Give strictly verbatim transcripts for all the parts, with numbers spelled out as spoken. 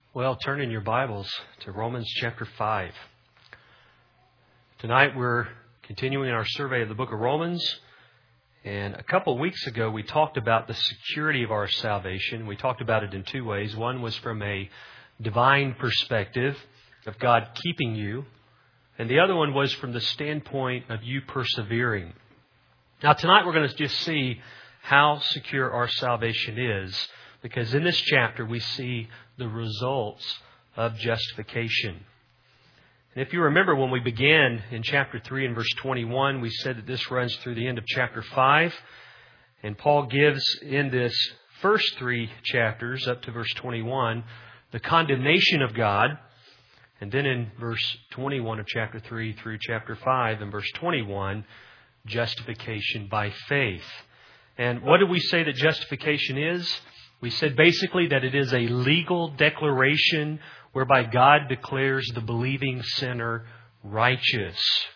Well, turn in your Bibles to Romans chapter five. Tonight we're continuing our survey of the book of Romans. And a couple of weeks ago we talked about the security of our salvation. We talked about it in two ways. One was from a divine perspective of God keeping you. And the other one was from the standpoint of you persevering. Now tonight we're going to just see how secure our salvation is. Because in this chapter we see the results of justification. And if you remember when we began in chapter three and verse twenty-one, we said that this runs through the end of chapter five. And Paul gives in this first three chapters up to verse twenty-one the condemnation of God. And then in verse twenty-one of chapter three through chapter five and verse twenty-one, justification by faith. And what do we say that justification is? We said basically that it is a legal declaration whereby God declares the believing sinner righteous.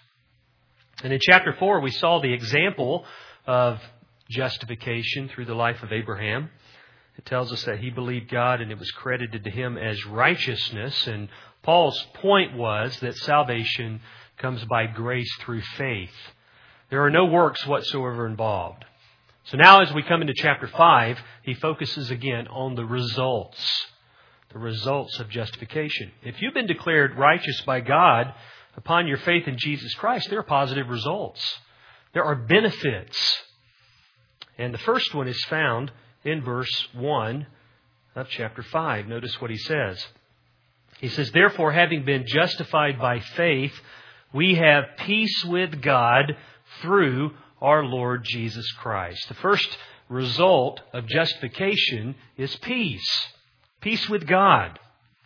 And in chapter four, we saw the example of justification through the life of Abraham. It tells us that he believed God and it was credited to him as righteousness. And Paul's point was that salvation comes by grace through faith. There are no works whatsoever involved. So now as we come into chapter five, he focuses again on the results. The results of justification. If you've been declared righteous by God upon your faith in Jesus Christ, there are positive results. There are benefits. And the first one is found in verse one of chapter five. Notice what he says. He says, "Therefore, having been justified by faith, we have peace with God through our Lord Jesus Christ." The first result of justification is peace. Peace with God.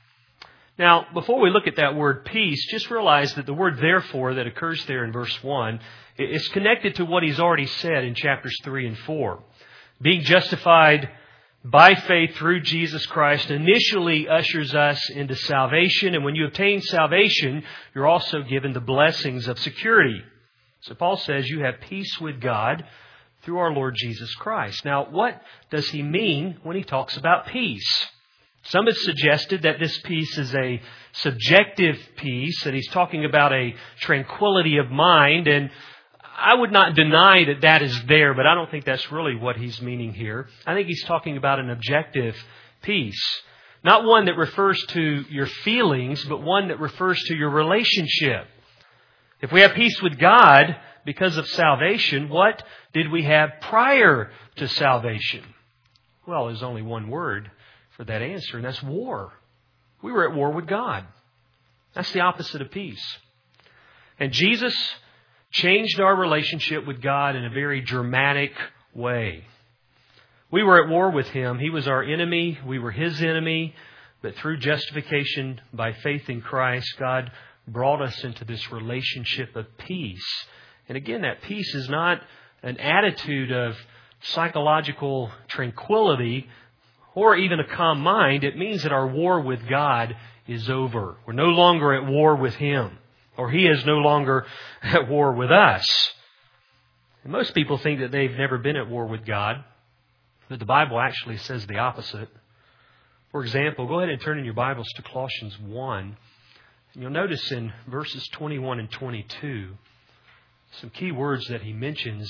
Now, before we look at that word peace, just realize that the word therefore that occurs there in verse one is connected to what he's already said in chapters three and four. Being justified by faith through Jesus Christ initially ushers us into salvation. And when you obtain salvation, you're also given the blessings of security. So Paul says you have peace with God through our Lord Jesus Christ. Now, what does he mean when he talks about peace? Some have suggested that this peace is a subjective peace, that he's talking about a tranquility of mind. And I would not deny that that is there, but I don't think that's really what he's meaning here. I think he's talking about an objective peace. Not one that refers to your feelings, but one that refers to your relationship. If we have peace with God because of salvation, what did we have prior to salvation? Well, there's only one word for that answer, and that's war. We were at war with God. That's the opposite of peace. And Jesus changed our relationship with God in a very dramatic way. We were at war with Him. He was our enemy. We were His enemy. But through justification by faith in Christ, God brought us into this relationship of peace. And again, that peace is not an attitude of psychological tranquility or even a calm mind. It means that our war with God is over. We're no longer at war with Him, or He is no longer at war with us. And most people think that they've never been at war with God, but the Bible actually says the opposite. For example, go ahead and turn in your Bibles to Colossians one. You'll notice in verses twenty-one and twenty-two some key words that he mentions.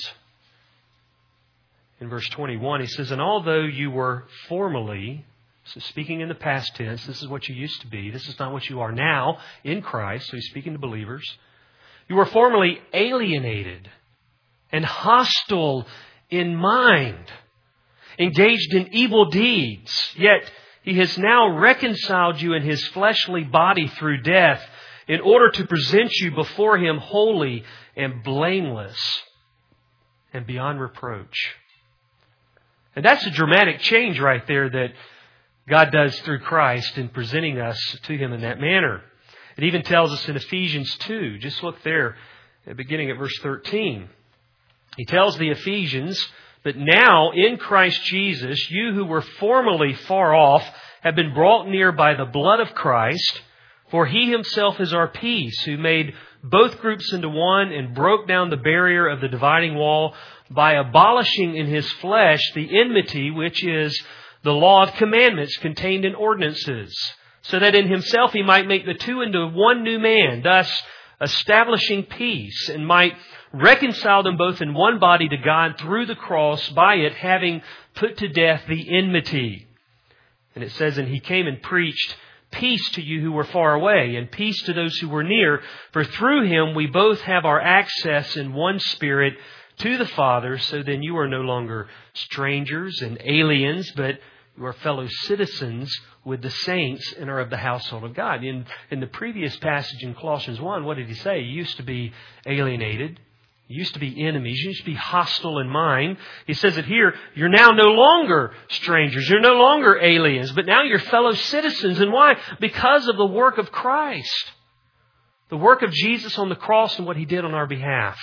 In verse twenty-one, he says, "And although you were formerly," so speaking in the past tense, this is what you used to be. This is not what you are now in Christ. So he's speaking to believers. "You were formerly alienated and hostile in mind, engaged in evil deeds, yet He has now reconciled you in His fleshly body through death in order to present you before Him holy and blameless and beyond reproach." And that's a dramatic change right there that God does through Christ in presenting us to Him in that manner. It even tells us in Ephesians two, just look there, beginning at verse thirteen. He tells the Ephesians, "But now in Christ Jesus, you who were formerly far off have been brought near by the blood of Christ, for He Himself is our peace, who made both groups into one and broke down the barrier of the dividing wall by abolishing in His flesh the enmity, which is the law of commandments contained in ordinances, so that in Himself He might make the two into one new man, thus establishing peace, and might reconcile them both in one body to God through the cross, by it having put to death the enmity. And it says, and He came and preached peace to you who were far away, and peace to those who were near. For through Him we both have our access in one Spirit to the Father. So then you are no longer strangers and aliens, but you are fellow citizens with the saints and are of the household of God. In, in the previous passage in Colossians one, what did he say? You used to be alienated. You used to be enemies. You used to be hostile in mind. He says it here. You're now no longer strangers. You're no longer aliens, but now you're fellow citizens. And why? Because of the work of Christ. The work of Jesus on the cross and what He did on our behalf.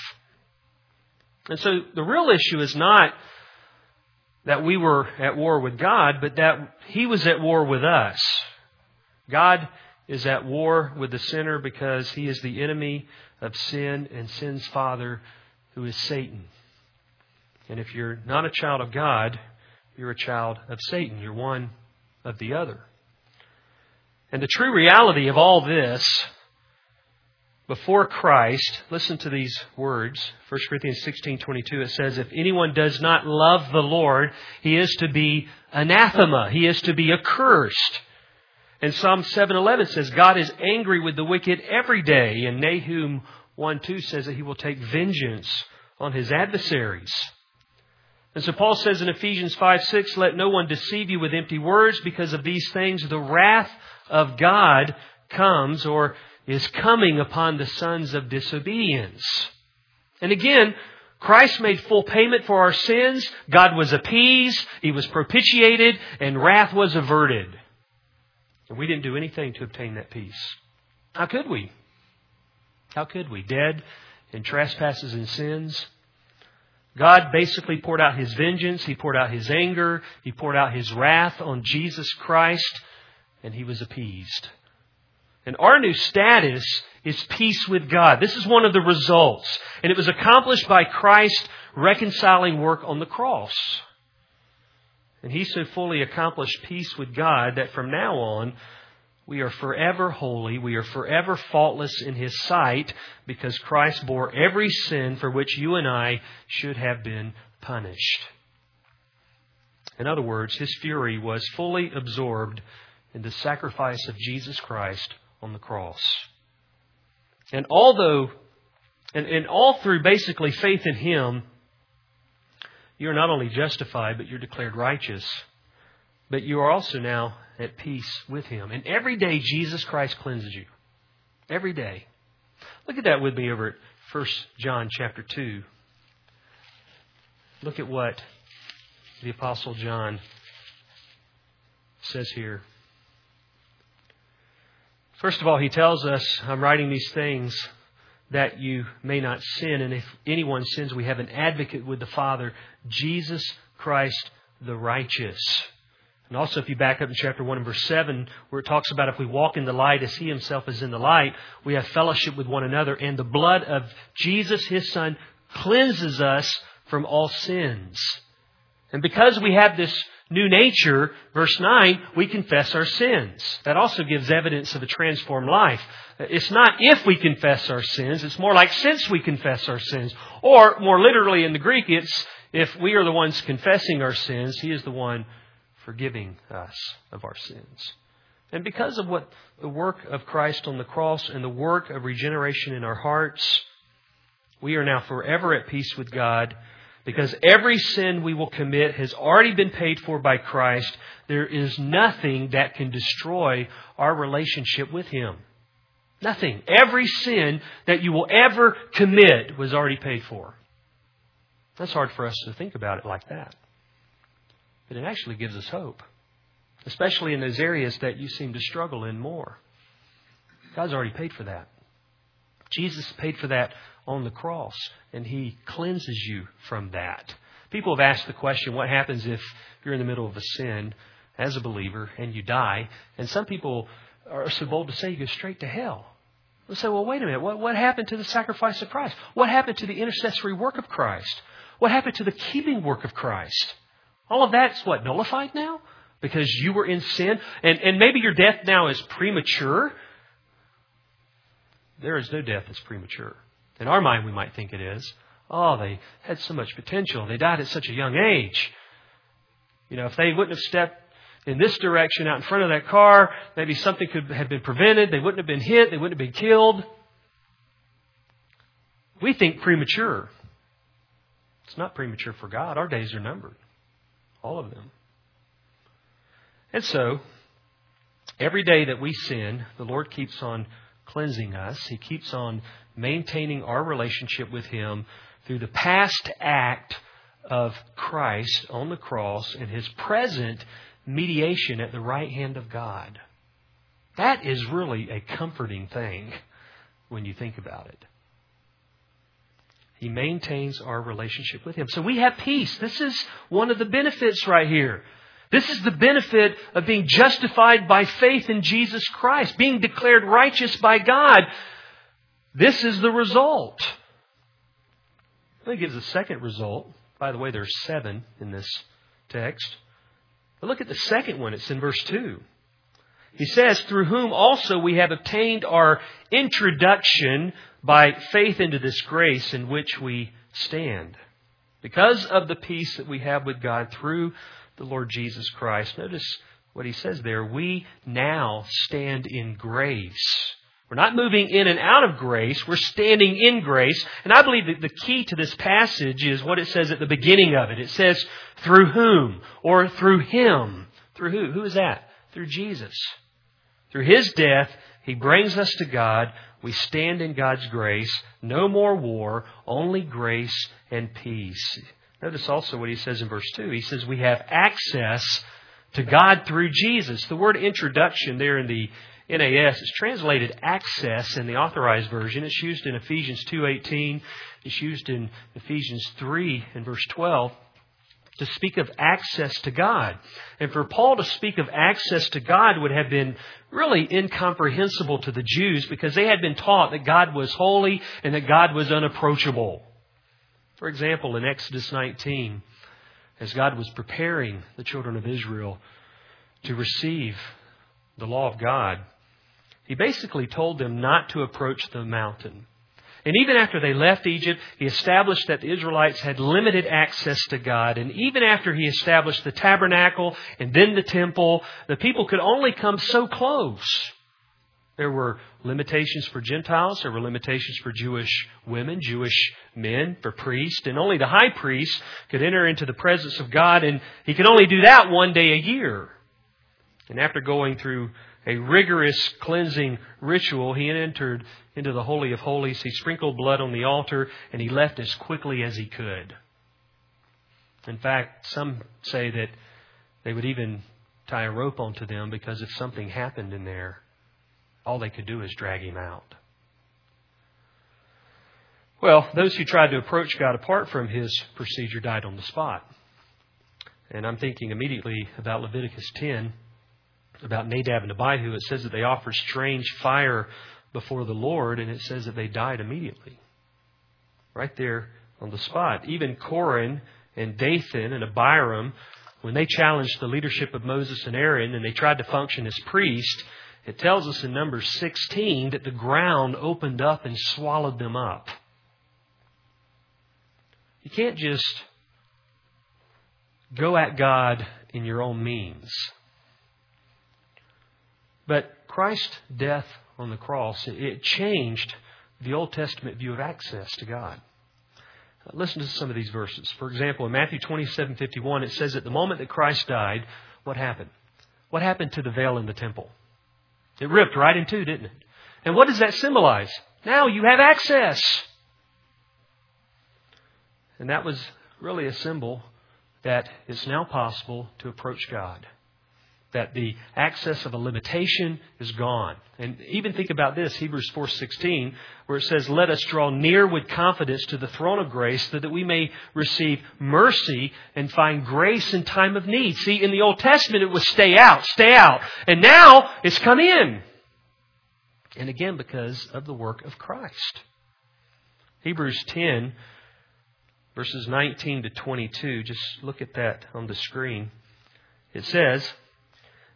And so the real issue is not that we were at war with God, but that He was at war with us. God is at war with the sinner because he is the enemy of sin and sin's father, who is Satan. And if you're not a child of God, you're a child of Satan. You're one of the other. And the true reality of all this, before Christ, listen to these words. First Corinthians sixteen twenty-two, it says, if anyone does not love the Lord, he is to be anathema. He is to be accursed. And Psalm seven eleven says, God is angry with the wicked every day. And Nahum one two says that He will take vengeance on His adversaries. And so Paul says in Ephesians five six, let no one deceive you with empty words, because of these things the wrath of God comes, or is coming, upon the sons of disobedience. And again, Christ made full payment for our sins. God was appeased. He was propitiated, and wrath was averted. And we didn't do anything to obtain that peace. How could we? How could we? Dead in trespasses and sins. God basically poured out His vengeance. He poured out His anger. He poured out His wrath on Jesus Christ, and He was appeased. And our new status is peace with God. This is one of the results. And it was accomplished by Christ's reconciling work on the cross. And He so fully accomplished peace with God that from now on, we are forever holy. We are forever faultless in His sight, because Christ bore every sin for which you and I should have been punished. In other words, His fury was fully absorbed in the sacrifice of Jesus Christ on the cross. And although, and, and all through basically faith in Him, you're not only justified, but you're declared righteous. But you are also now at peace with Him. And every day Jesus Christ cleanses you. Every day. Look at that with me over at First John chapter two. Look at what the Apostle John says here. First of all, he tells us, I'm writing these things that you may not sin. And if anyone sins, we have an advocate with the Father, Jesus Christ the righteous. And also, if you back up in chapter one and verse seven, where it talks about if we walk in the light as He Himself is in the light, we have fellowship with one another. And the blood of Jesus, His Son, cleanses us from all sins. And because we have this new nature, verse nine, we confess our sins. That also gives evidence of a transformed life. It's not if we confess our sins, it's more like since we confess our sins. Or more literally in the Greek, it's if we are the ones confessing our sins, He is the one forgiving us of our sins. And because of what the work of Christ on the cross and the work of regeneration in our hearts, we are now forever at peace with God. Because every sin we will commit has already been paid for by Christ. There is nothing that can destroy our relationship with Him. Nothing. Every sin that you will ever commit was already paid for. That's hard for us to think about it like that. But it actually gives us hope. Especially in those areas that you seem to struggle in more. God's already paid for that. Jesus paid for that on the cross, and He cleanses you from that. People have asked the question, what happens if you're in the middle of a sin as a believer and you die? And some people are so bold to say you go straight to hell. They'll say, well, wait a minute. What, what happened to the sacrifice of Christ? What happened to the intercessory work of Christ? What happened to the keeping work of Christ? All of that's what, nullified now? because you were in sin. And, and maybe your death now is premature. There is no death that's premature. In our mind, we might think it is. Oh, they had so much potential. They died at such a young age. You know, if they wouldn't have stepped in this direction out in front of that car, maybe something could have been prevented. They wouldn't have been hit. They wouldn't have been killed. We think premature. It's not premature for God. Our days are numbered. All of them. And so, every day that we sin, the Lord keeps on cleansing us. He keeps on maintaining our relationship with Him through the past act of Christ on the cross and His present mediation at the right hand of God. That is really a comforting thing when you think about it. He maintains our relationship with Him. So we have peace. This is one of the benefits right here. This is the benefit of being justified by faith in Jesus Christ, being declared righteous by God. This is the result. He gives a second result. By the way, there's seven in this text. But look at the second one. It's in verse two. He says, through whom also we have obtained our introduction by faith into this grace in which we stand. Because of the peace that we have with God through the Lord Jesus Christ. Notice what he says there. We now stand in grace. We're not moving in and out of grace. We're standing in grace. And I believe that the key to this passage is what it says at the beginning of it. It says, through whom? Or through Him. Through who? Who is that? Through Jesus. Through His death, He brings us to God. We stand in God's grace. No more war, only grace and peace. Notice also what he says in verse two. He says we have access to God through Jesus. The word introduction there in the N A S is translated access in the Authorized Version. It's used in Ephesians two eighteen. It's used in Ephesians three and verse twelve to speak of access to God. And for Paul to speak of access to God would have been really incomprehensible to the Jews because they had been taught that God was holy and that God was unapproachable. For example, in Exodus nineteen, as God was preparing the children of Israel to receive the law of God, He basically told them not to approach the mountain. And even after they left Egypt, He established that the Israelites had limited access to God. And even after He established the tabernacle and then the temple, the people could only come so close. There were limitations for Gentiles. There were limitations for Jewish women, Jewish men, for priests. And only the high priest could enter into the presence of God. And he could only do that one day a year. And after going through a rigorous cleansing ritual, he entered into the Holy of Holies. He sprinkled blood on the altar, and he left as quickly as he could. In fact, some say that they would even tie a rope onto them because if something happened in there, all they could do is drag him out. Well, those who tried to approach God apart from His procedure died on the spot. And I'm thinking immediately about Leviticus ten, about Nadab and Abihu. It says that they offered strange fire before the Lord, and it says that they died immediately. Right there on the spot. Even Korah and Dathan and Abiram, when they challenged the leadership of Moses and Aaron and they tried to function as priests, it tells us in Numbers sixteen that the ground opened up and swallowed them up. You can't just go at God in your own means. But Christ's death on the cross, it changed the Old Testament view of access to God. Listen to some of these verses. For example, in Matthew twenty-seven fifty-one, it says at the moment that Christ died, what happened? What happened to the veil in the temple? It ripped right in two, didn't it? And what does that symbolize? Now you have access. And that was really a symbol that it's now possible to approach God. That the access of a limitation is gone. And even think about this, Hebrews four sixteen, where it says, let us draw near with confidence to the throne of grace so that we may receive mercy and find grace in time of need. See, in the Old Testament it was stay out, stay out. And now it's come in. And again, because of the work of Christ. Hebrews ten, verses nineteen to twenty-two, just look at that on the screen. It says,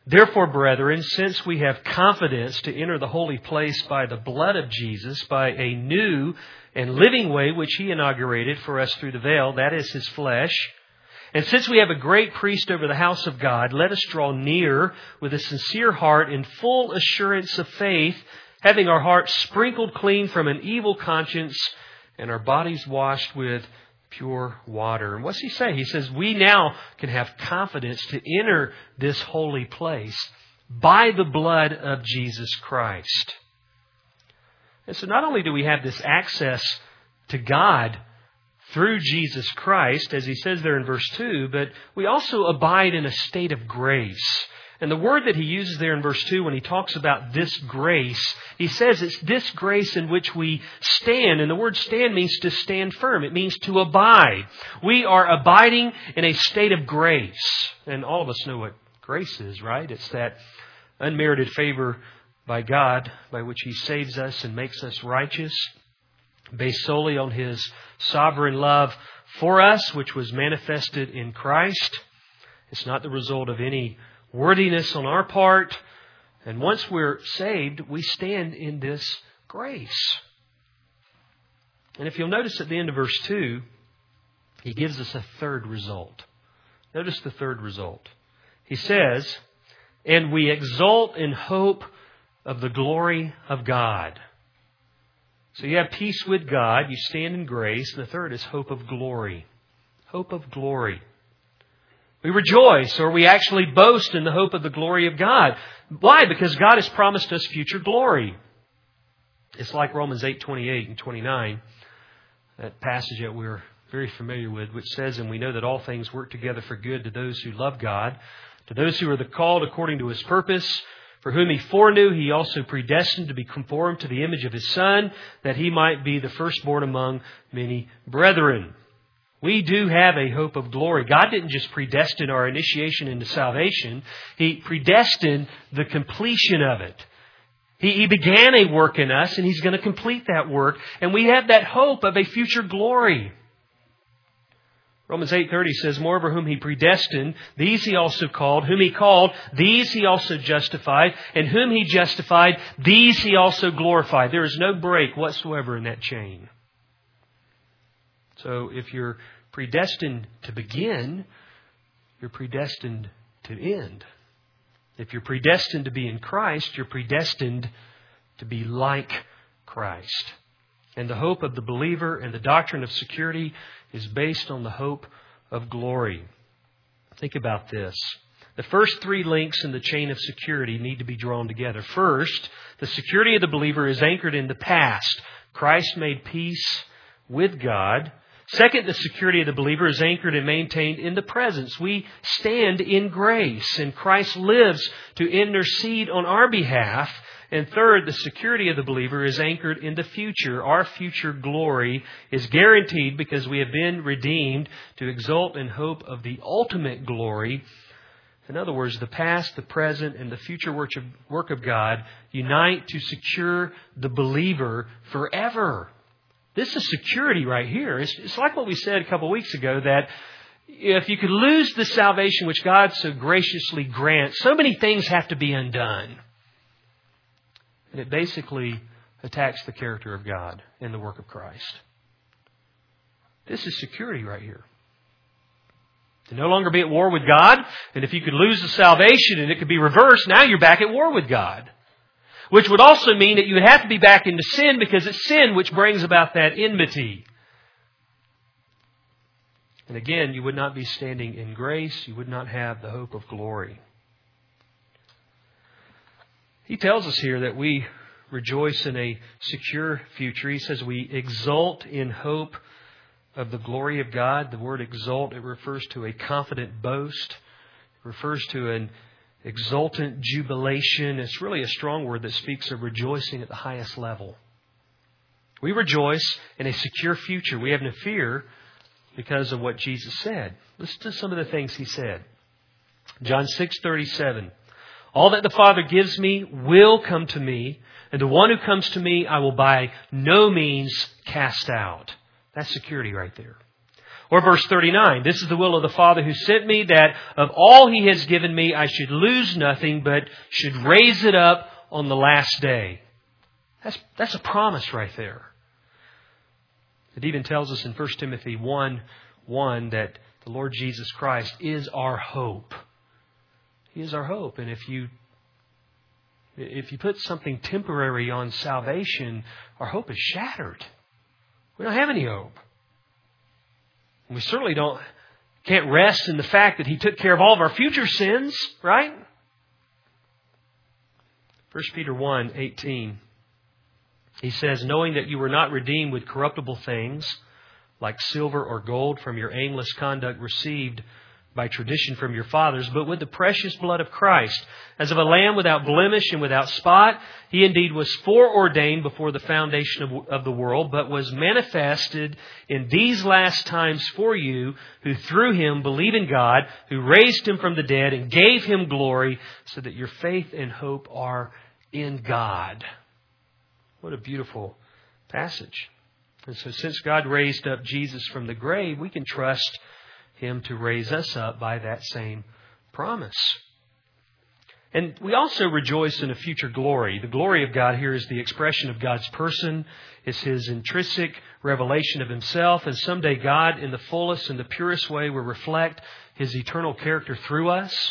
Therefore, brethren, since we have confidence to enter the holy place by the blood of Jesus, by a new and living way which He inaugurated for us through the veil, that is His flesh, and since we have a great priest over the house of God, let us draw near with a sincere heart in full assurance of faith, having our hearts sprinkled clean from an evil conscience and our bodies washed with pure water. And what's he say? He says we now can have confidence to enter this holy place by the blood of Jesus Christ. And so not only do we have this access to God through Jesus Christ, as he says there in verse two, but we also abide in a state of grace. And the word that he uses there in verse two when he talks about this grace, he says it's this grace in which we stand. And the word stand means to stand firm. It means to abide. We are abiding in a state of grace. And all of us know what grace is, right? It's that unmerited favor by God by which He saves us and makes us righteous, based solely on His sovereign love for us, which was manifested in Christ. It's not the result of any worthiness on our part. And once we're saved, we stand in this grace. And if you'll notice at the end of verse two, he gives us a third result. Notice the third result. He says, and we exult in hope of the glory of God. So you have peace with God, you stand in grace, and the third is hope of glory. Hope of glory. We rejoice, or we actually boast in the hope of the glory of God. Why? Because God has promised us future glory. It's like Romans eight twenty-eight and twenty-nine, that passage that we're very familiar with, which says, and we know that all things work together for good to those who love God, to those who are the called according to His purpose, for whom He foreknew, He also predestined to be conformed to the image of His Son, that He might be the firstborn among many brethren. We do have a hope of glory. God didn't just predestine our initiation into salvation. He predestined the completion of it. He, he began a work in us, and He's going to complete that work. And we have that hope of a future glory. Romans eight thirty says, moreover, whom He predestined, these He also called. Whom He called, these He also justified. And whom He justified, these He also glorified. There is no break whatsoever in that chain. So if you're predestined to begin, you're predestined to end. If you're predestined to be in Christ, you're predestined to be like Christ. And the hope of the believer and the doctrine of security is based on the hope of glory. Think about this. The first three links in the chain of security need to be drawn together. First, the security of the believer is anchored in the past. Christ made peace with God. Second, the security of the believer is anchored and maintained in the presence. We stand in grace, and Christ lives to intercede on our behalf. And third, the security of the believer is anchored in the future. Our future glory is guaranteed because we have been redeemed to exult in hope of the ultimate glory. In other words, the past, the present, and the future work of God unite to secure the believer forever. This is security right here. It's, it's like what we said a couple of weeks ago, that if you could lose the salvation which God so graciously grants, so many things have to be undone. And it basically attacks the character of God and the work of Christ. This is security right here. To no longer be at war with God, and if you could lose the salvation and it could be reversed, now you're back at war with God. Which would also mean that you would have to be back into sin, because it's sin which brings about that enmity. And again, you would not be standing in grace. You would not have the hope of glory. He tells us here that we rejoice in a secure future. He says we exult in hope of the glory of God. The word exult, it refers to a confident boast. It refers to an exultant jubilation. It's really a strong word that speaks of rejoicing at the highest level. We rejoice in a secure future. We have no fear because of what Jesus said. Listen to some of the things He said. John six thirty-seven. All that the Father gives me will come to me, and the one who comes to me I will by no means cast out. That's security right there. Or verse thirty-nine, this is the will of the Father who sent me, that of all He has given me I should lose nothing, but should raise it up on the last day. That's, that's a promise right there. It even tells us in First Timothy one one that the Lord Jesus Christ is our hope. He is our hope. And if you if you put something temporary on salvation, our hope is shattered. We don't have any hope. And we certainly don't can't rest in the fact that He took care of all of our future sins, right? First Peter one eighteen. He says, knowing that you were not redeemed with corruptible things, like silver or gold from your aimless conduct received by tradition from your fathers, but with the precious blood of Christ, as of a lamb without blemish and without spot. He indeed was foreordained before the foundation of, of the world, but was manifested in these last times for you, who through Him believe in God, who raised Him from the dead and gave Him glory, so that your faith and hope are in God. What a beautiful passage. And so since God raised up Jesus from the grave, we can trust Him to raise us up by that same promise. And we also rejoice in a future glory. The glory of God here is the expression of God's person. It's His intrinsic revelation of Himself. And someday God, in the fullest and the purest way, will reflect His eternal character through us.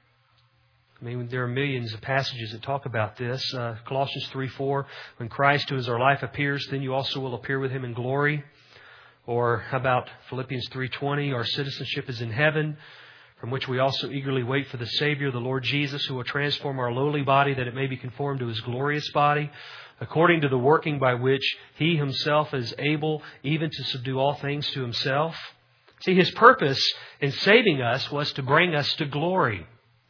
I mean, there are millions of passages that talk about this. Uh, Colossians three four, when Christ, who is our life, appears, then you also will appear with Him in glory. Or how about Philippians three twenty, our citizenship is in heaven, from which we also eagerly wait for the Savior, the Lord Jesus, who will transform our lowly body that it may be conformed to His glorious body, according to the working by which He Himself is able even to subdue all things to Himself. See, His purpose in saving us was to bring us to glory.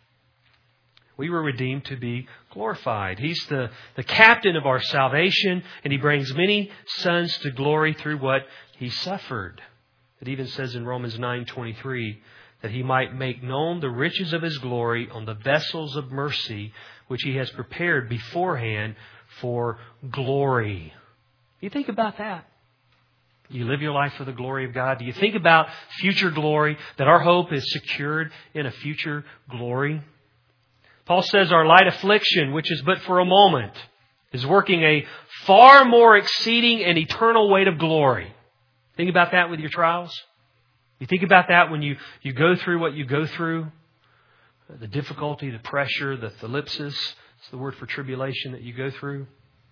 We were redeemed to be glorified. He's the, the captain of our salvation, and He brings many sons to glory through what He suffered. It even says in Romans nine twenty-three that He might make known the riches of His glory on the vessels of mercy, which He has prepared beforehand for glory. You think about that. You live your life for the glory of God. Do you think about future glory, that our hope is secured in a future glory? Paul says our light affliction, which is but for a moment, is working a far more exceeding and eternal weight of glory. Think about that with your trials. You think about that when you, you go through what you go through. The difficulty, the pressure, the thlipsis. It's the word for tribulation that you go through.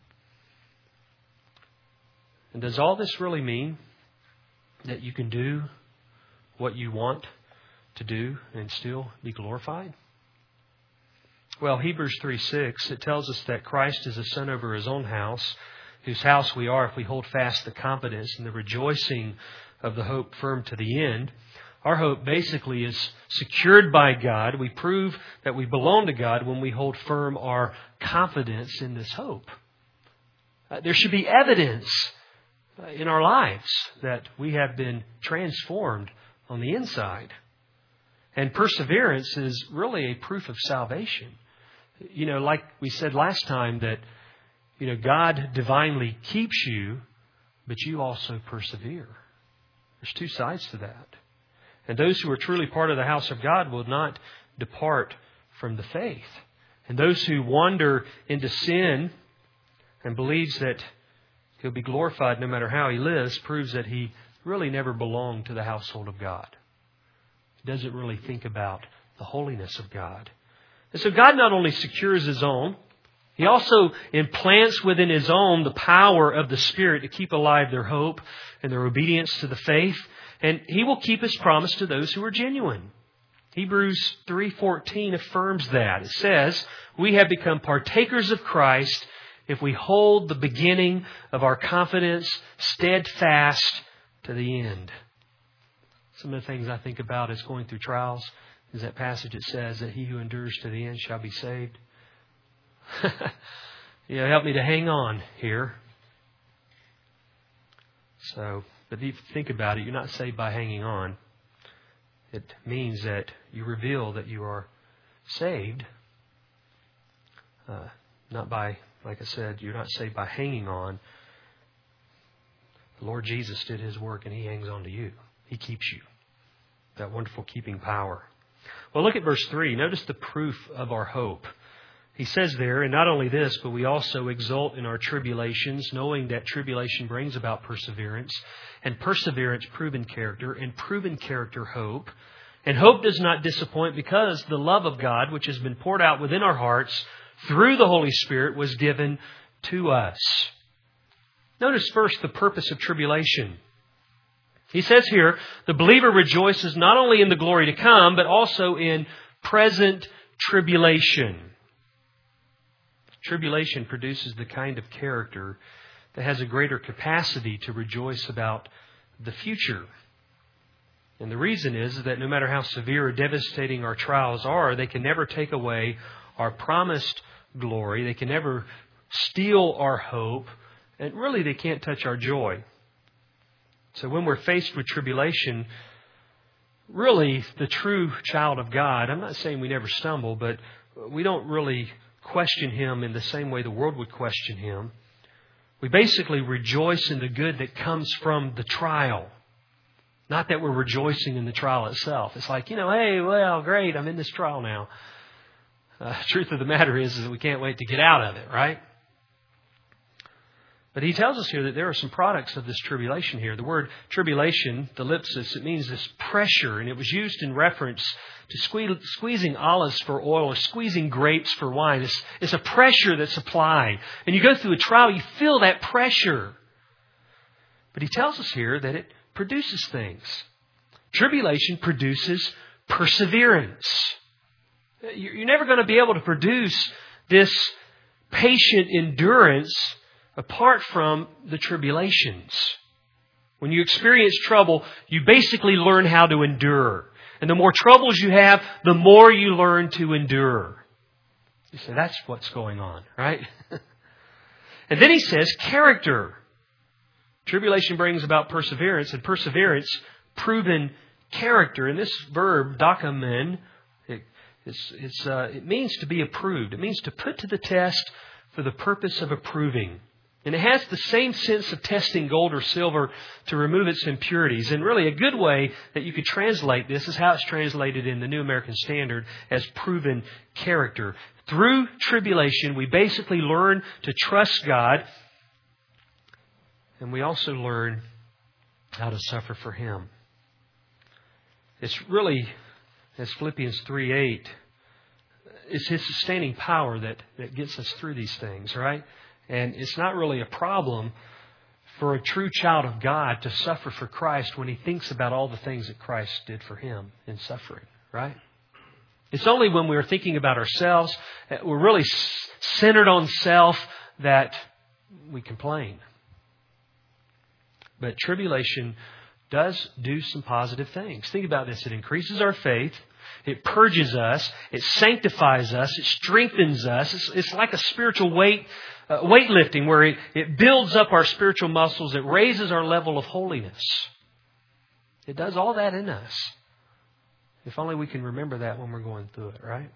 And does all this really mean that you can do what you want to do and still be glorified? Well, Hebrews three six, it tells us that Christ is a son over His own house, whose house we are if we hold fast the confidence and the rejoicing of the hope firm to the end. Our hope basically is secured by God. We prove that we belong to God when we hold firm our confidence in this hope. Uh, there should be evidence uh, in our lives that we have been transformed on the inside. And perseverance is really a proof of salvation. You know, like we said last time, that, you know, God divinely keeps you, but you also persevere. There's two sides to that. And those who are truly part of the house of God will not depart from the faith. And those who wander into sin and believes that he'll be glorified no matter how he lives proves that he really never belonged to the household of God. He doesn't really think about the holiness of God. And so God not only secures His own, He also implants within His own the power of the Spirit to keep alive their hope and their obedience to the faith. And He will keep His promise to those who are genuine. Hebrews three fourteen affirms that. It says, we have become partakers of Christ if we hold the beginning of our confidence steadfast to the end. Some of the things I think about as going through trials is that passage that says that he who endures to the end shall be saved. You know, help me to hang on here. So, but if you think about it, you're not saved by hanging on. It means that you reveal that you are saved. Uh, not by, like I said, you're not saved by hanging on. The Lord Jesus did His work and He hangs on to you. He keeps you. That wonderful keeping power. Well, look at verse three. Notice the proof of our hope. He says there, and not only this, but we also exult in our tribulations, knowing that tribulation brings about perseverance, and perseverance proven character, and proven character hope. And hope does not disappoint because the love of God, which has been poured out within our hearts through the Holy Spirit, was given to us. Notice first the purpose of tribulation. He says here, the believer rejoices not only in the glory to come, but also in present tribulation. Tribulation produces the kind of character that has a greater capacity to rejoice about the future. And the reason is that no matter how severe or devastating our trials are, they can never take away our promised glory. They can never steal our hope. And really, they can't touch our joy. So when we're faced with tribulation, really, the true child of God, I'm not saying we never stumble, but we don't really question Him in the same way the world would question Him. We basically rejoice in the good that comes from the trial. Not that we're rejoicing in the trial itself. It's like, you know, hey, well, great, I'm in this trial now. Uh, truth of the matter is, is that we can't wait to get out of it, right? But he tells us here that there are some products of this tribulation here. The word tribulation, the thalipsis, it means this pressure, and it was used in reference to squeeze, squeezing olives for oil or squeezing grapes for wine. It's, it's a pressure that's applied. And you go through a trial, you feel that pressure. But he tells us here that it produces things. Tribulation produces perseverance. You're never going to be able to produce this patient endurance apart from the tribulations. When you experience trouble, you basically learn how to endure. And the more troubles you have, the more you learn to endure. You say, that's what's going on, right? And then he says, character. Tribulation brings about perseverance, and perseverance, proven character. And this verb, dakamen, it, it's, it's, uh, it means to be approved. It means to put to the test for the purpose of approving. And it has the same sense of testing gold or silver to remove its impurities. And really a good way that you could translate this is how it's translated in the New American Standard as proven character. Through tribulation, we basically learn to trust God. And we also learn how to suffer for Him. It's really, as Philippians three eight, it's His sustaining power that, that gets us through these things, right? And it's not really a problem for a true child of God to suffer for Christ when he thinks about all the things that Christ did for him in suffering, right? It's only when we're thinking about ourselves, we're really centered on self, that we complain. But tribulation does do some positive things. Think about this. It increases our faith. It purges us. It sanctifies us. It strengthens us. It's, it's like a spiritual weight, uh, weightlifting where it, it builds up our spiritual muscles. It raises our level of holiness. It does all that in us. If only we can remember that when we're going through it, right?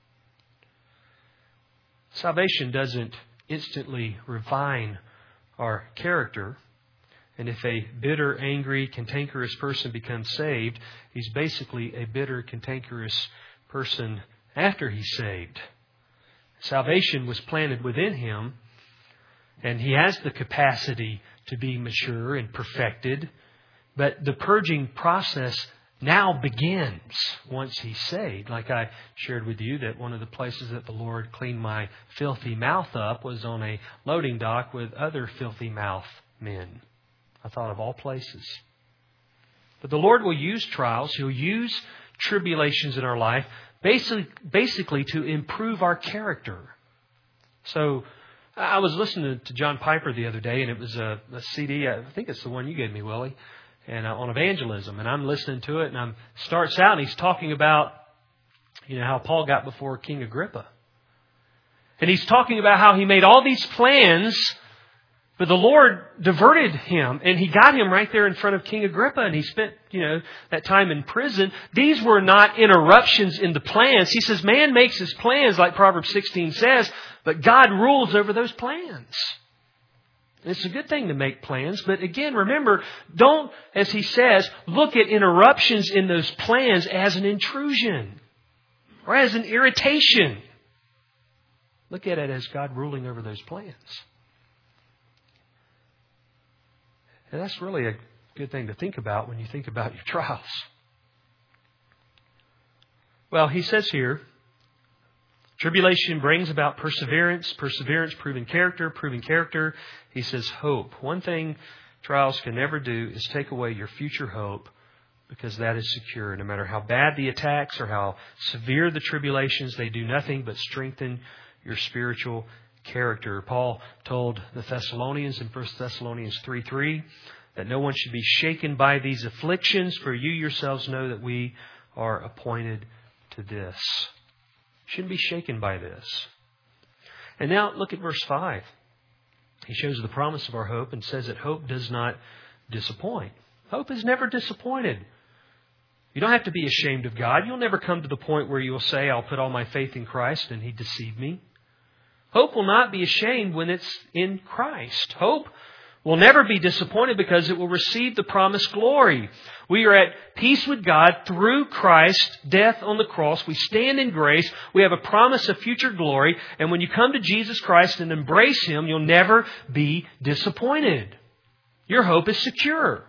Salvation doesn't instantly refine our character. And if a bitter, angry, cantankerous person becomes saved, he's basically a bitter, cantankerous person after he's saved. Salvation was planted within him, and he has the capacity to be mature and perfected. But the purging process now begins once he's saved. Like I shared with you that one of the places that the Lord cleaned my filthy mouth up was on a loading dock with other filthy mouth men. I thought of all places. But the Lord will use trials. He'll use tribulations in our life basically, basically to improve our character. So I was listening to John Piper the other day, and it was a, a C D. I think it's the one you gave me, Willie, and uh, on evangelism. And I'm listening to it, and I'm starts out, and he's talking about, you know, how Paul got before King Agrippa. And he's talking about how he made all these plans, but the Lord diverted him, and He got him right there in front of King Agrippa, and he spent, you know, that time in prison. These were not interruptions in the plans. He says, man makes his plans, like Proverbs sixteen says, but God rules over those plans. It's a good thing to make plans, but again, remember, don't, as he says, look at interruptions in those plans as an intrusion or as an irritation. Look at it as God ruling over those plans. And that's really a good thing to think about when you think about your trials. Well, he says here, tribulation brings about perseverance, perseverance proving character, proving character. He says hope. One thing trials can never do is take away your future hope, because that is secure. No matter how bad the attacks or how severe the tribulations, they do nothing but strengthen your spiritual character. Paul told the Thessalonians in First Thessalonians three three that no one should be shaken by these afflictions, for you yourselves know that we are appointed to this. Shouldn't be shaken by this. And now look at verse five. He shows the promise of our hope and says that hope does not disappoint. Hope is never disappointed. You don't have to be ashamed of God. You'll never come to the point where you'll say, I'll put all my faith in Christ and He deceived me. Hope will not be ashamed when it's in Christ. Hope will never be disappointed because it will receive the promised glory. We are at peace with God through Christ's death on the cross. We stand in grace. We have a promise of future glory. And when you come to Jesus Christ and embrace Him, you'll never be disappointed. Your hope is secure.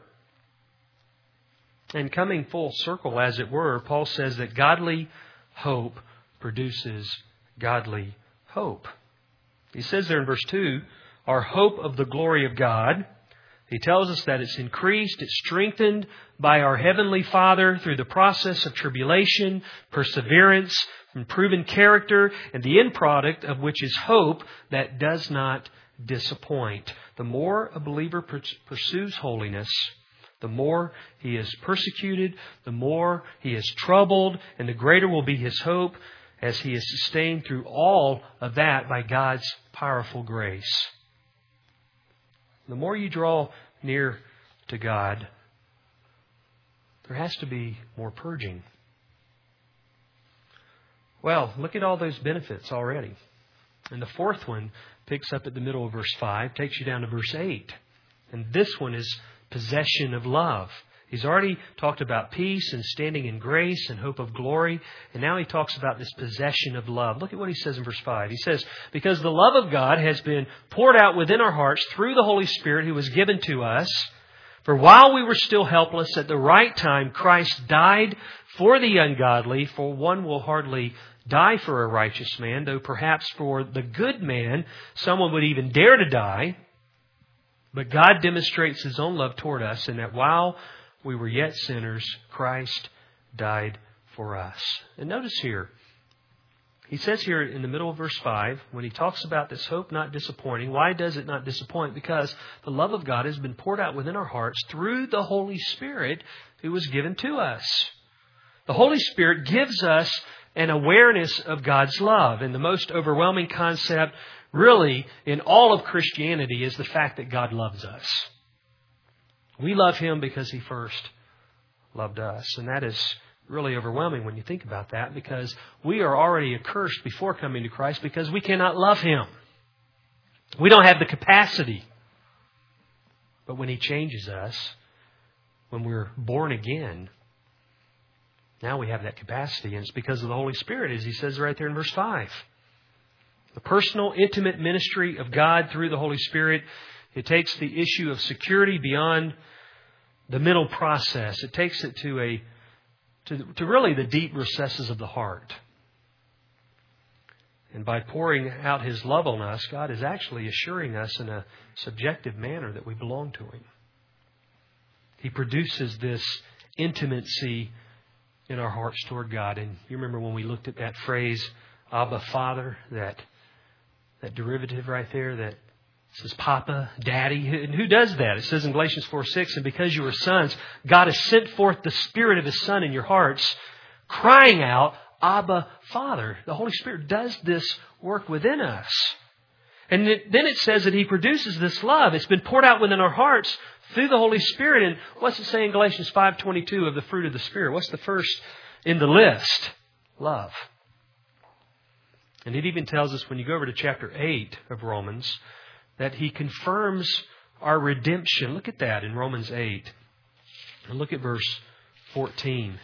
And coming full circle, as it were, Paul says that godly hope produces godly hope. He says there in verse two, our hope of the glory of God. He tells us that it's increased, it's strengthened by our Heavenly Father through the process of tribulation, perseverance, and proven character, and the end product of which is hope that does not disappoint. The more a believer pursues holiness, the more he is persecuted, the more he is troubled, and the greater will be his hope as he is sustained through all of that by God's powerful grace. The more you draw near to God, there has to be more purging. Well, look at all those benefits already. And the fourth one picks up at the middle of verse five, takes you down to verse eight. And this one is possession of love. He's already talked about peace and standing in grace and hope of glory. And now he talks about this possession of love. Look at what he says in verse five. He says, because the love of God has been poured out within our hearts through the Holy Spirit who was given to us. For while we were still helpless, at the right time, Christ died for the ungodly. For one will hardly die for a righteous man, though perhaps for the good man, someone would even dare to die. But God demonstrates His own love toward us in that while we were yet sinners, Christ died for us. And notice here, he says here in the middle of verse five, when he talks about this hope not disappointing, why does it not disappoint? Because the love of God has been poured out within our hearts through the Holy Spirit who was given to us. The Holy Spirit gives us an awareness of God's love. And the most overwhelming concept really in all of Christianity is the fact that God loves us. We love Him because He first loved us. And that is really overwhelming when you think about that, because we are already accursed before coming to Christ because we cannot love Him. We don't have the capacity. But when He changes us, when we're born again, now we have that capacity. And it's because of the Holy Spirit, as he says right there in verse five. The personal, intimate ministry of God through the Holy Spirit. It takes the issue of security beyond the mental process. It takes it to a to, to really the deep recesses of the heart. And by pouring out His love on us, God is actually assuring us in a subjective manner that we belong to Him. He produces this intimacy in our hearts toward God. And you remember when we looked at that phrase, Abba, Father, that that derivative right there that says Papa, Daddy. And who does that? It says in Galatians four six, and because you are sons, God has sent forth the Spirit of His Son in your hearts, crying out, Abba, Father. The Holy Spirit does this work within us. And then it says that He produces this love. It's been poured out within our hearts through the Holy Spirit. And what's it say in Galatians five twenty-two of the fruit of the Spirit? What's the first in the list? Love. And it even tells us when you go over to chapter eight of Romans, that He confirms our redemption. Look at that in Romans eight. And look at verse fourteen.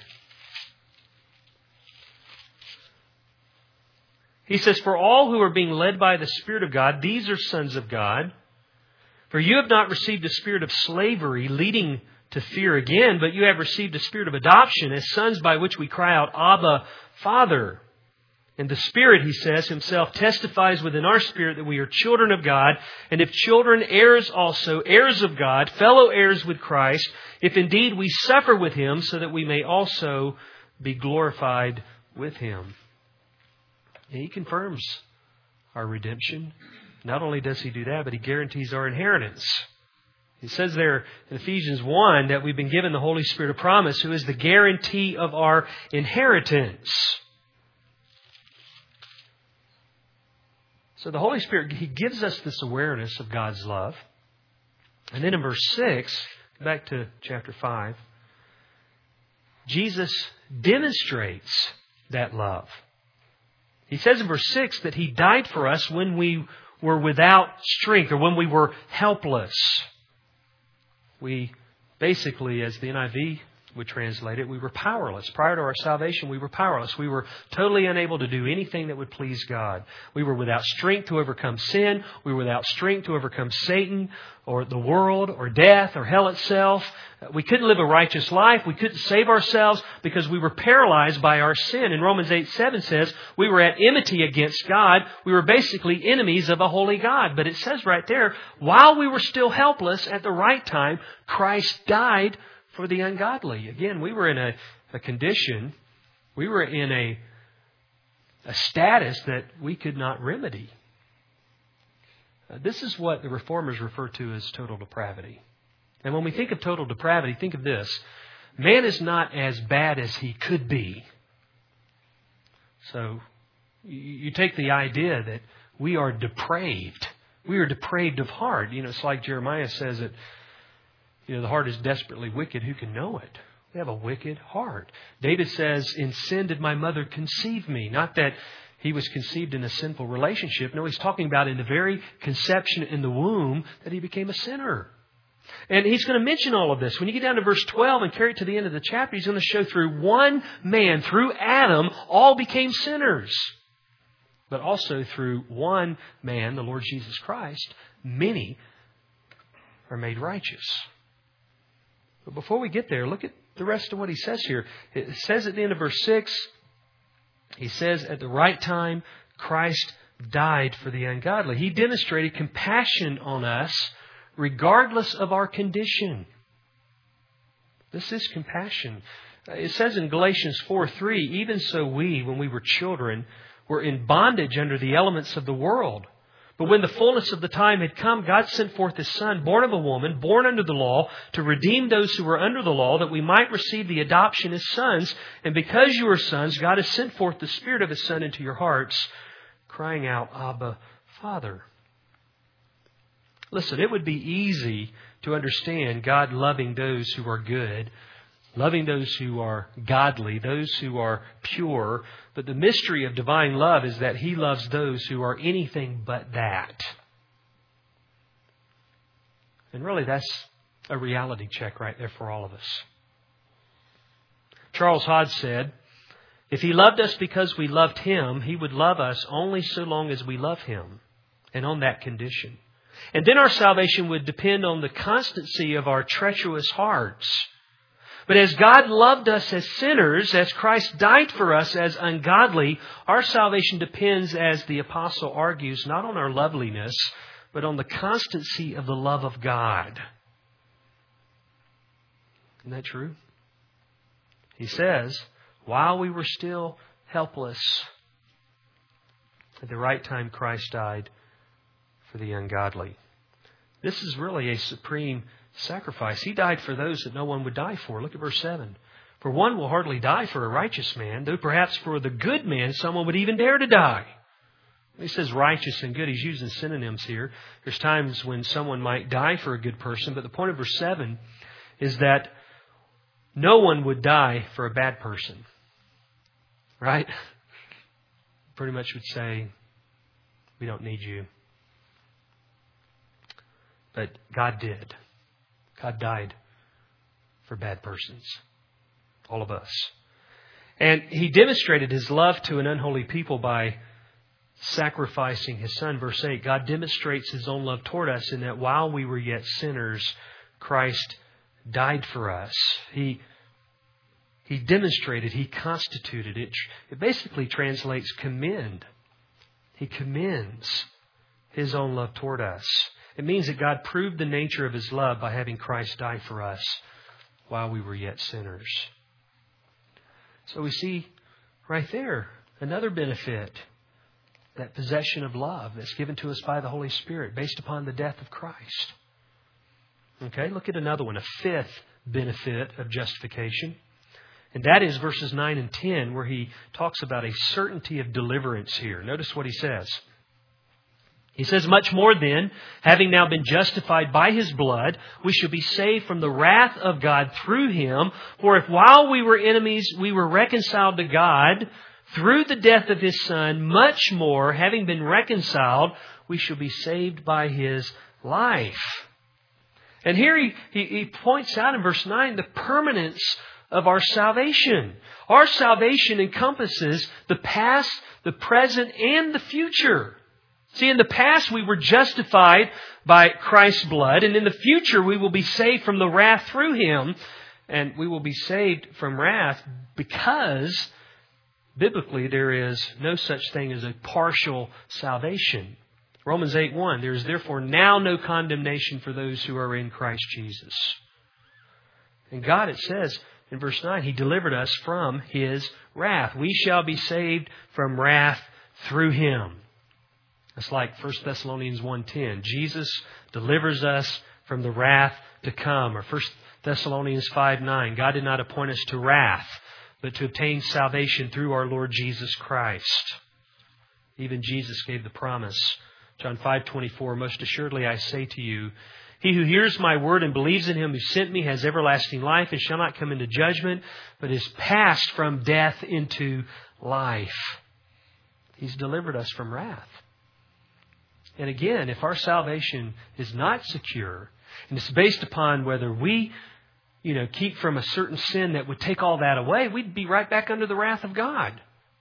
He says, "For all who are being led by the Spirit of God, these are sons of God. For you have not received a spirit of slavery leading to fear again, but you have received a spirit of adoption as sons, by which we cry out, Abba, Father. And the Spirit," He says, Himself testifies within our spirit that we are children of God, and if children, heirs also, heirs of God, fellow heirs with Christ, if indeed we suffer with Him, so that we may also be glorified with Him." And He confirms our redemption. Not only does He do that, but He guarantees our inheritance. It says there in Ephesians one that we've been given the Holy Spirit of promise, who is the guarantee of our inheritance. So the Holy Spirit, He gives us this awareness of God's love. And then in verse six, back to chapter five, Jesus demonstrates that love. He says in verse six that He died for us when we were without strength, or when we were helpless. We basically, as the N I V would translate it, we were powerless. Prior to our salvation, we were powerless. We were totally unable to do anything that would please God. We were without strength to overcome sin. We were without strength to overcome Satan, or the world, or death, or hell itself. We couldn't live a righteous life. We couldn't save ourselves because we were paralyzed by our sin. And Romans eight seven says we were at enmity against God. We were basically enemies of a holy God. But it says right there, while we were still helpless, at the right time, Christ died for the ungodly. Again, we were in a, a condition, we were in a, a status that we could not remedy. Uh, this is what the Reformers refer to as total depravity. And when we think of total depravity, think of this. Man is not as bad as he could be. So you, you take the idea that we are depraved. We are depraved of heart. You know, it's like Jeremiah says that, you know, the heart is desperately wicked. Who can know it? We have a wicked heart. David says, "In sin did my mother conceive me." Not that he was conceived in a sinful relationship. No, he's talking about in the very conception in the womb that he became a sinner. And he's going to mention all of this. When you get down to verse twelve and carry it to the end of the chapter, he's going to show through one man, through Adam, all became sinners. But also through one man, the Lord Jesus Christ, many are made righteous. But before we get there, look at the rest of what he says here. It says at the end of verse six, he says, at the right time, Christ died for the ungodly. He demonstrated compassion on us regardless of our condition. This is compassion. It says in Galatians four three, "Even so we, when we were children, were in bondage under the elements of the world. But when the fullness of the time had come, God sent forth His Son, born of a woman, born under the law, to redeem those who were under the law, that we might receive the adoption as sons. And because you are sons, God has sent forth the Spirit of His Son into your hearts, crying out, Abba, Father." Listen, it would be easy to understand God loving those who are good, loving those who are godly, those who are pure. But the mystery of divine love is that He loves those who are anything but that. And really, that's a reality check right there for all of us. Charles Hodge said, "If He loved us because we loved Him, He would love us only so long as we love Him, and on that condition. And then our salvation would depend on the constancy of our treacherous hearts. But as God loved us as sinners, as Christ died for us as ungodly, our salvation depends, as the apostle argues, not on our loveliness, but on the constancy of the love of God." Isn't that true? He says, while we were still helpless, at the right time Christ died for the ungodly. This is really a supreme sacrifice. He died for those that no one would die for. Look at verse seven. "For one will hardly die for a righteous man, though perhaps for the good man someone would even dare to die." He says righteous and good. He's using synonyms here. There's times when someone might die for a good person, but the point of verse seven is that no one would die for a bad person. Right? Pretty much would say, we don't need you. But God did. God died for bad persons. All of us. And He demonstrated His love to an unholy people by sacrificing His Son. Verse eight, God demonstrates His own love toward us in that while we were yet sinners, Christ died for us. He He demonstrated, He constituted it. It basically translates commend. He commends His own love toward us. It means that God proved the nature of His love by having Christ die for us while we were yet sinners. So we see right there another benefit, that possession of love that's given to us by the Holy Spirit based upon the death of Christ. Okay, look at another one, a fifth benefit of justification. And that is verses nine and ten, where he talks about a certainty of deliverance here. Notice what he says. He says, much more then, having now been justified by His blood, we shall be saved from the wrath of God through Him. For if while we were enemies, we were reconciled to God through the death of His Son, much more, having been reconciled, we shall be saved by His life. And here he, he, he points out in verse nine the permanence of our salvation. Our salvation encompasses the past, the present, and the future. See, in the past we were justified by Christ's blood, and in the future we will be saved from the wrath through Him. And we will be saved from wrath because biblically there is no such thing as a partial salvation. Romans eight one, there is therefore now no condemnation for those who are in Christ Jesus. And God, it says in verse nine, He delivered us from His wrath. We shall be saved from wrath through Him. It's like First Thessalonians one ten. Jesus delivers us from the wrath to come. Or First Thessalonians five nine. God did not appoint us to wrath, but to obtain salvation through our Lord Jesus Christ. Even Jesus gave the promise. John five twenty-four. Most assuredly I say to you, he who hears my word and believes in Him who sent me has everlasting life and shall not come into judgment, but is passed from death into life. He's delivered us from wrath. And again, if our salvation is not secure, and it's based upon whether we, you know, keep from a certain sin that would take all that away, we'd be right back under the wrath of God.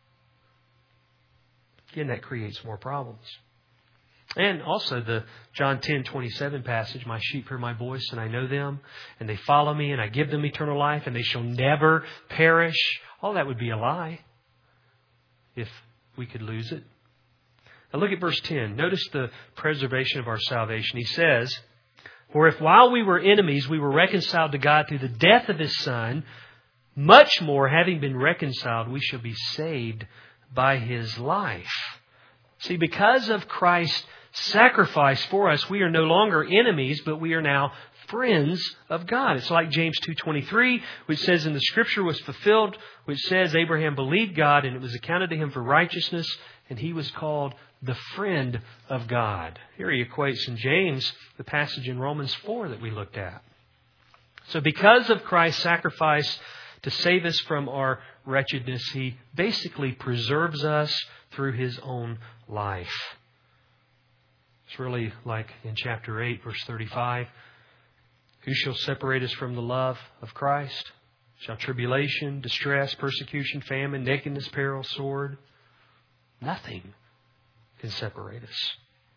Again, that creates more problems. And also the John ten twenty-seven passage, my sheep hear my voice and I know them, and they follow me, and I give them eternal life, and they shall never perish. All that would be a lie if we could lose it. Now look at verse ten. Notice the preservation of our salvation. He says, for if while we were enemies, we were reconciled to God through the death of His Son, much more, having been reconciled, we shall be saved by His life. See, because of Christ's sacrifice for us, we are no longer enemies, but we are now friends of God. It's like James two twenty-three, which says, in the Scripture was fulfilled, which says, Abraham believed God, and it was accounted to him for righteousness, and he was called the friend of God. Here he equates in James the passage in Romans four that we looked at. So because of Christ's sacrifice to save us from our wretchedness, He basically preserves us through His own life. It's really like in chapter eight, verse thirty-five. Who shall separate us from the love of Christ? Shall tribulation, distress, persecution, famine, nakedness, peril, sword? Nothing can separate us.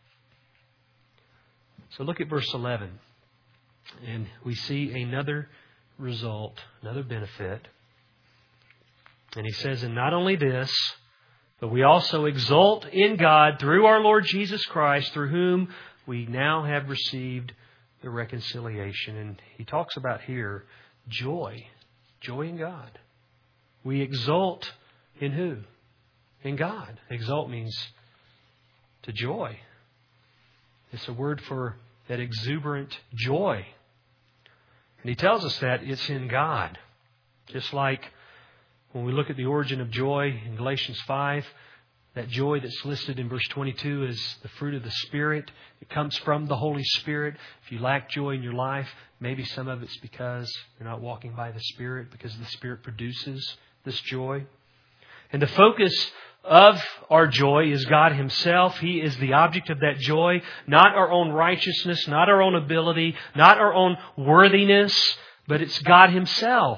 So look at verse eleven. And we see another result, another benefit. And he says, and not only this, but we also exult in God through our Lord Jesus Christ, through whom we now have received the reconciliation. And he talks about here joy. Joy in God. We exult in who? In God. Exult means to joy. It's a word for that exuberant joy. And he tells us that it's in God. Just like when we look at the origin of joy in Galatians five, that joy that's listed in verse twenty-two is the fruit of the Spirit. It comes from the Holy Spirit. If you lack joy in your life, maybe some of it's because you're not walking by the Spirit, because the Spirit produces this joy. And the focus of our joy is God Himself. He is the object of that joy, not our own righteousness, not our own ability, not our own worthiness, but it's God Himself.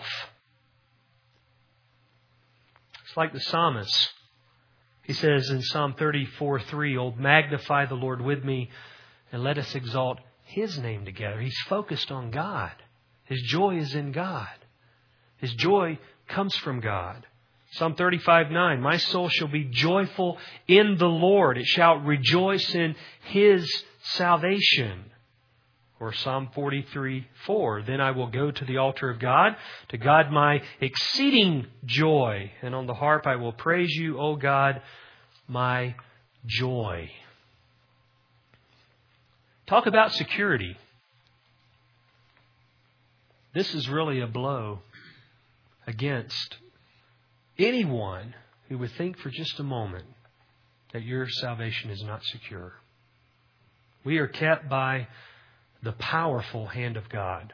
It's like the psalmist. He says in Psalm thirty-four three, "Oh, magnify the Lord with me, and let us exalt His name together." He's focused on God. His joy is in God. His joy comes from God. Psalm thirty-five nine, "My soul shall be joyful in the Lord. It shall rejoice in His salvation." Or Psalm forty-three four, "Then I will go to the altar of God, to God my exceeding joy. And on the harp I will praise You, O God, my joy." Talk about security. This is really a blow against anyone who would think for just a moment that your salvation is not secure. We are kept by the powerful hand of God.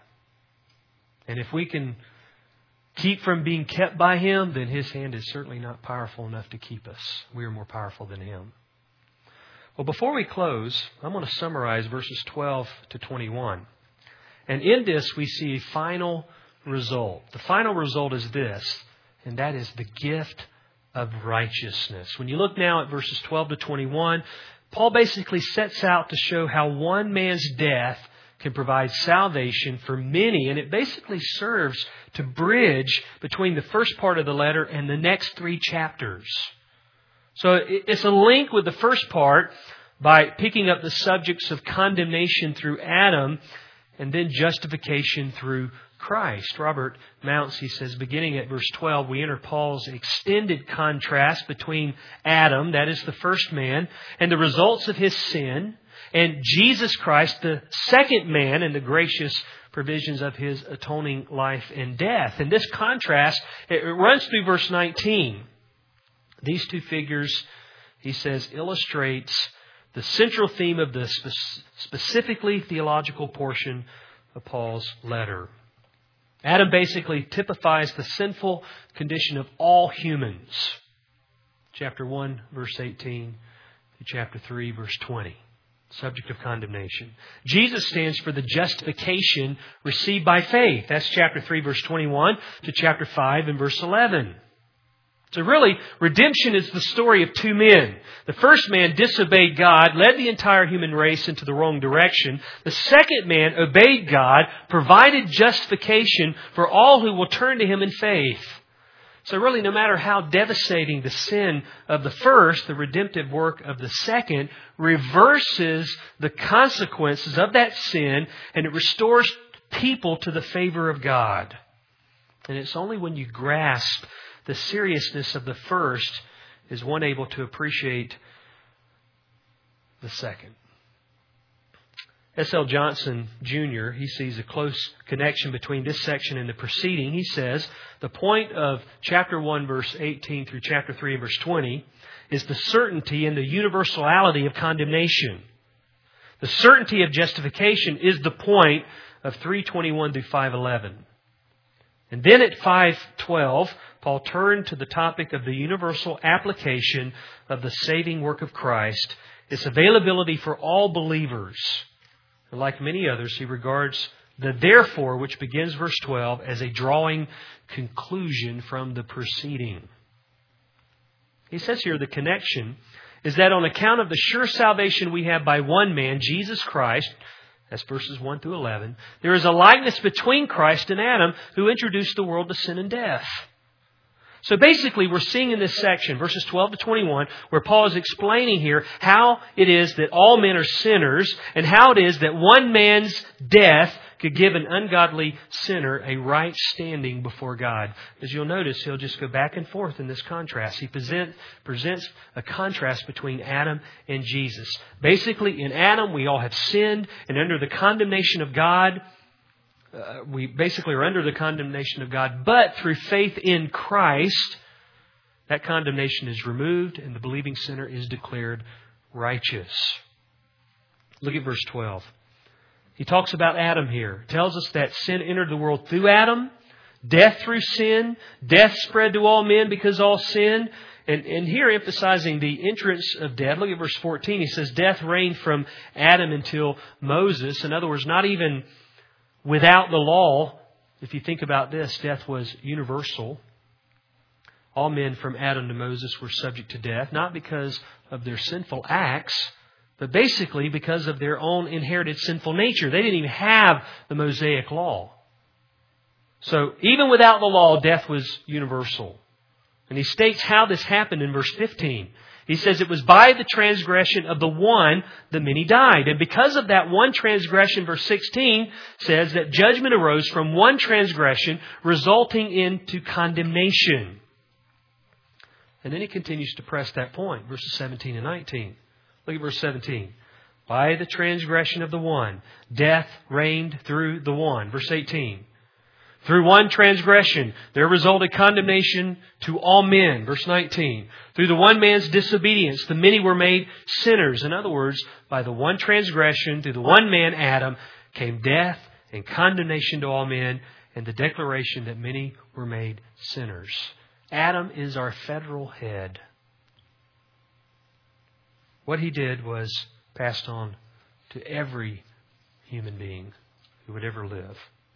And if we can keep from being kept by Him, then His hand is certainly not powerful enough to keep us. We are more powerful than Him. Well, before we close, I'm going to summarize verses twelve to twenty-one. And in this, we see a final result. The final result is this, and that is the gift of righteousness. When you look now at verses twelve to twenty-one, Paul basically sets out to show how one man's death can provide salvation for many. And it basically serves to bridge between the first part of the letter and the next three chapters. So it's a link with the first part by picking up the subjects of condemnation through Adam and then justification through Christ. Robert Mounce, he says, beginning at verse twelve, we enter Paul's extended contrast between Adam, that is the first man, and the results of his sin, and Jesus Christ, the second man, and the gracious provisions of His atoning life and death. And this contrast, it runs through verse nineteen. These two figures, he says, illustrates the central theme of the spe- specifically theological portion of Paul's letter. Adam basically typifies the sinful condition of all humans. Chapter one, verse eighteen, to chapter three, verse twenty. Subject of condemnation. Jesus stands for the justification received by faith. That's chapter three, verse twenty-one, to chapter five and verse eleven. So really, redemption is the story of two men. The first man disobeyed God, led the entire human race into the wrong direction. The second man obeyed God, provided justification for all who will turn to Him in faith. So really, no matter how devastating the sin of the first, the redemptive work of the second reverses the consequences of that sin, and it restores people to the favor of God. And it's only when you grasp the seriousness of the first is one able to appreciate the second. S L Johnson Junior, he sees a close connection between this section and the preceding. He says, the point of chapter one, verse eighteen through chapter three, verse twenty is the certainty and the universality of condemnation. The certainty of justification is the point of three twenty-one through five eleven. And then at five twelve, Paul turned to the topic of the universal application of the saving work of Christ, its availability for all believers. And like many others, he regards the therefore, which begins verse twelve, as a drawing conclusion from the preceding. He says here the connection is that on account of the sure salvation we have by one man, Jesus Christ, that's verses one through eleven, there is a likeness between Christ and Adam, who introduced the world to sin and death. So basically, we're seeing in this section, verses twelve to twenty-one, where Paul is explaining here how it is that all men are sinners and how it is that one man's death could give an ungodly sinner a right standing before God. As you'll notice, he'll just go back and forth in this contrast. He present, presents a contrast between Adam and Jesus. Basically, in Adam, we all have sinned, and under the condemnation of God, Uh, we basically are under the condemnation of God, but through faith in Christ, that condemnation is removed and the believing sinner is declared righteous. Look at verse twelve. He talks about Adam here. He tells us that sin entered the world through Adam. Death through sin. Death spread to all men because all sinned. And, and here emphasizing the entrance of death. Look at verse fourteen. He says, death reigned from Adam until Moses. In other words, not even without the law. If you think about this, death was universal. All men from Adam to Moses were subject to death, not because of their sinful acts, but basically because of their own inherited sinful nature. They didn't even have the Mosaic law. So even without the law, death was universal. And he states how this happened in verse fifteen. He says it was by the transgression of the one the many died. And because of that one transgression, verse sixteen says that judgment arose from one transgression, resulting into condemnation. And then he continues to press that point, verses seventeen and nineteen. Look at verse seventeen. By the transgression of the one, death reigned through the one. Verse eighteen. Through one transgression, there resulted condemnation to all men. Verse nineteen. Through the one man's disobedience, the many were made sinners. In other words, by the one transgression, through the one man, Adam, came death and condemnation to all men, and the declaration that many were made sinners. Adam is our federal head. What he did was passed on to every human being who would ever live.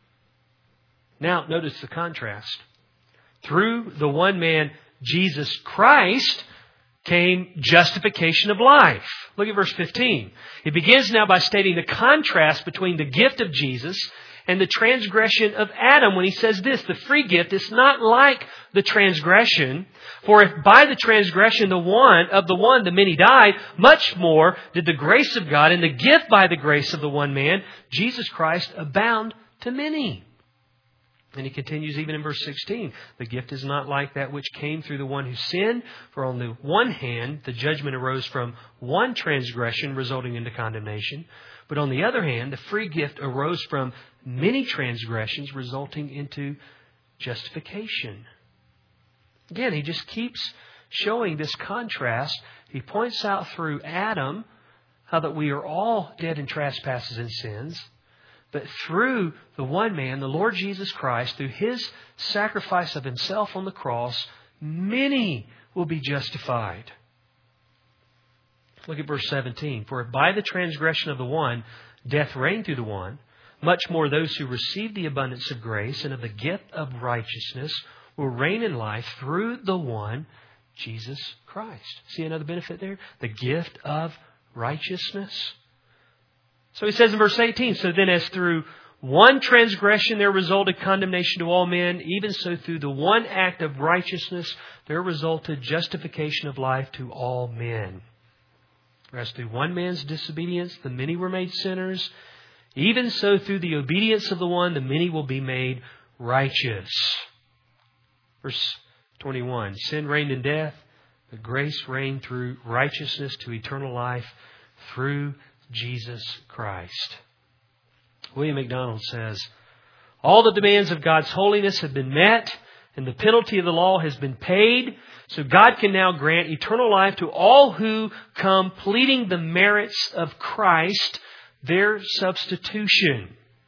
Now, notice the contrast. Through the one man, Jesus Christ, came justification of life. Look at verse fifteen. He begins now by stating the contrast between the gift of Jesus and the transgression of Adam when he says this, the free gift is not like the transgression. For if by the transgression the one of the one the many died, much more did the grace of God and the gift by the grace of the one man, Jesus Christ, abound to many. And he continues even in verse sixteen. The gift is not like that which came through the one who sinned. For on the one hand, the judgment arose from one transgression, resulting into condemnation. But on the other hand, the free gift arose from many transgressions, resulting into justification. Again, he just keeps showing this contrast. He points out through Adam how that we are all dead in trespasses and sins. But through the one man, the Lord Jesus Christ, through His sacrifice of Himself on the cross, many will be justified. Look at verse seventeen. For if by the transgression of the one, death reigned through the one, much more those who receive the abundance of grace and of the gift of righteousness will reign in life through the one, Jesus Christ. See another benefit there? The gift of righteousness. So he says in verse eighteen, so then as through one transgression there resulted condemnation to all men, even so through the one act of righteousness there resulted justification of life to all men. As through one man's disobedience the many were made sinners, even so through the obedience of the one the many will be made righteous. Verse twenty-one, sin reigned in death, but grace reigned through righteousness to eternal life through Jesus Christ. William MacDonald says, all the demands of God's holiness have been met and the penalty of the law has been paid. So God can now grant eternal life to all who come pleading the merits of Christ, their substitution.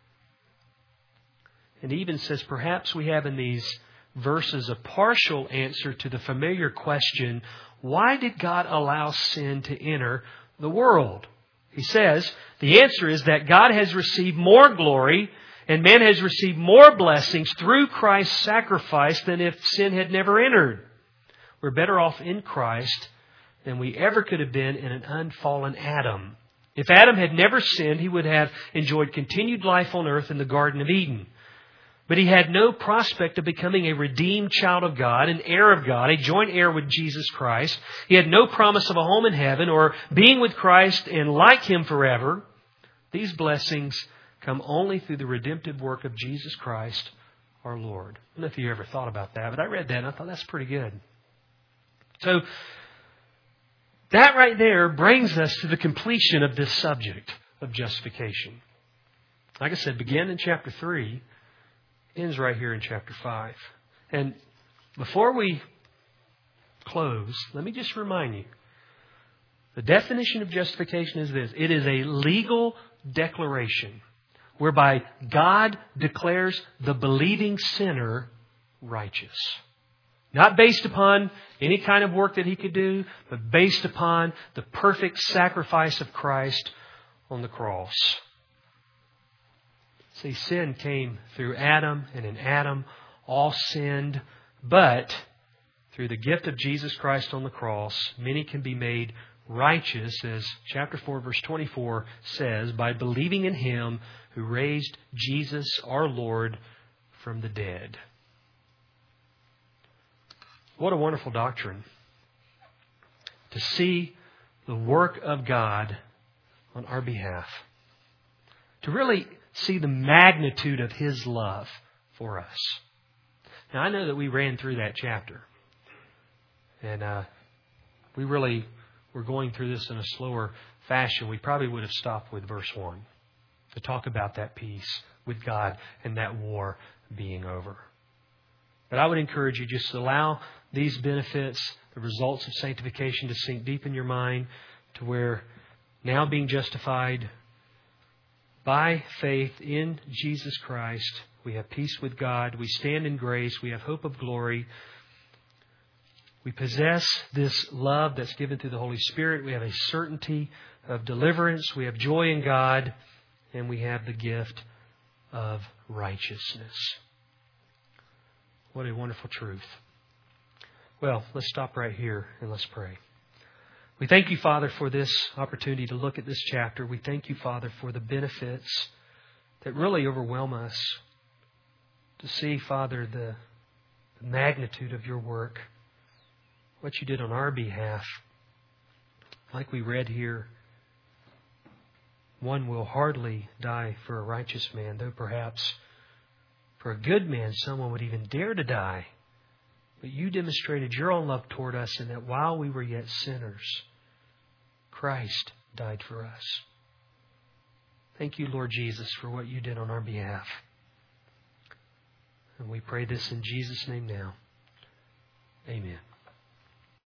And he even says perhaps we have in these verses a partial answer to the familiar question, why did God allow sin to enter the world? He says, the answer is that God has received more glory and man has received more blessings through Christ's sacrifice than if sin had never entered. We're better off in Christ than we ever could have been in an unfallen Adam. If Adam had never sinned, he would have enjoyed continued life on earth in the Garden of Eden. But he had no prospect of becoming a redeemed child of God, an heir of God, a joint heir with Jesus Christ. He had no promise of a home in heaven or being with Christ and like Him forever. These blessings come only through the redemptive work of Jesus Christ, our Lord. I don't know if you ever thought about that, but I read that and I thought that's pretty good. So that right there brings us to the completion of this subject of justification. Like I said, began in chapter three. Ends right here in chapter five. And before we close, let me just remind you, the definition of justification is this. It is a legal declaration. whereby God declares the believing sinner righteous. Not based upon any kind of work that he could do, but based upon the perfect sacrifice of Christ on the cross. See, sin came through Adam, and in Adam all sinned, but through the gift of Jesus Christ on the cross, many can be made righteous, as chapter four, verse twenty-four says, by believing in Him who raised Jesus, our Lord, from the dead. What a wonderful doctrine. To see the work of God on our behalf. To really see the magnitude of His love for us. Now, I know that we ran through that chapter. And uh, we really were going through this in a slower fashion. We probably would have stopped with verse one to talk about that peace with God and that war being over. But I would encourage you, just allow these benefits, the results of sanctification, to sink deep in your mind, to where now being justified by faith in Jesus Christ, we have peace with God, we stand in grace, we have hope of glory, we possess this love that's given through the Holy Spirit, we have a certainty of deliverance, we have joy in God, and we have the gift of righteousness. What a wonderful truth. Well, let's stop right here and let's pray. We thank you, Father, for this opportunity to look at this chapter. We thank you, Father, for the benefits that really overwhelm us. To see, Father, the, the magnitude of your work, what you did on our behalf. Like we read here, one will hardly die for a righteous man, though perhaps for a good man, someone would even dare to die. But you demonstrated your own love toward us in that while we were yet sinners, Christ died for us. Thank you, Lord Jesus, for what you did on our behalf. And we pray this in Jesus' name now. Amen.